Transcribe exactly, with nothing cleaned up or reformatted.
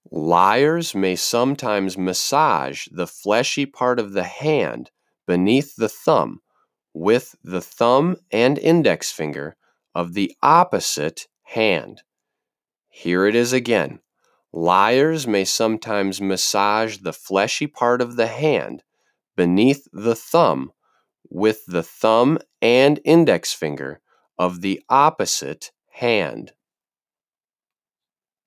Liars may sometimes massage the fleshy part of the hand beneath the thumb with the thumb and index finger of the opposite hand. Here it is again. Liars may sometimes massage the fleshy part of the hand beneath the thumb with the thumb and index finger of the opposite hand.